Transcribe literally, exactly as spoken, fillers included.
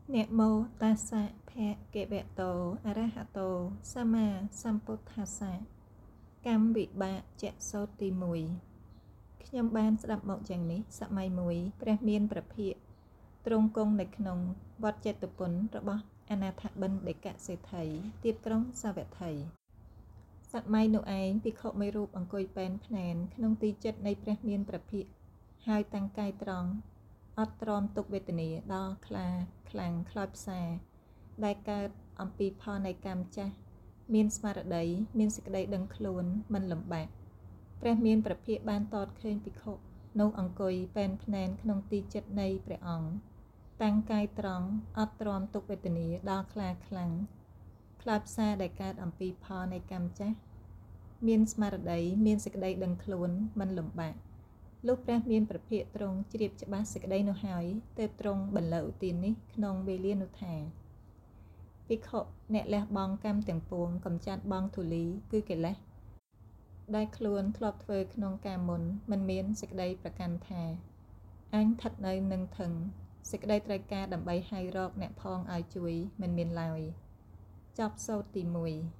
นะโมตัสสะภะคะวะโตอะระหะโตសម្មាសម្ពុទ្ធស្សៈកម្មវិបាកចសូតទីមួយខ្ញុំបានស្ដាប់មកយ៉ាងនេះសម័យមួយព្រះមានព្រះភិក្ខទ្រង់គង់នៅក្នុងវត្តចេតពុនរបស់អនាថបិណ្ឌិកសេដ្ឋីទៀតក្រុងសាវត្ថីសម័យនោះឯងភិក្ខុមួយរូបអង្គុយពេនភ្នែនក្នុងទីជិតនៃព្រះមានព្រះភិក្ខហើយតាំងកាយត្រង់អត់ទ្រាំទុក្ខវេទនាដល់ខ្លាខ្លាំងខ្លោចផ្សាដែលកើតអំពីផលនៃកម្មចាស់មានស្មារតីមានសេចក្តីដឹងខ្លួនមិនលំបាកព្រះមានព្រះភិក្ខបានតតឃើញភិក្ខុនោះអង្គុយពេនភ្នែនក្នុងទីជិតនៃព្រះអង្គតាំងកាយត្រង់អត់ទ្រាំទុក្ខវេទនាដល់ខ្លាខ្លាំងខ្លោចផ្សាដែលកើតអំពីផលនៃកម្មចាស់មានស្មារតីមានសេចក្តីដឹងខ្លួនមិនលំបាកលុះព្រះមានព្រះភិក្ខទ្រង់ជ្រាបច្បាស់សេចក្តីនោះហើយទើបទ្រង់បន្លឺឧទាននេះក្នុងវេលានោះថាភិក្ខុអ្នកលះបង់កម្មទាំងពួងកំចាត់បង់ធូលីគឺកិលេសដែលខ្លួនធ្លាប់ធ្វើក្នុងកាលមុនមិនមានសេចក្តីប្រកាន់ថាអញស្ថិតនៅនឹងធឹងសេចក្តីត្រូវការដើម្បីហៅរកអ្នកផងឲ្យជួយមិនមានឡើយចប់សូត្រទីមួយ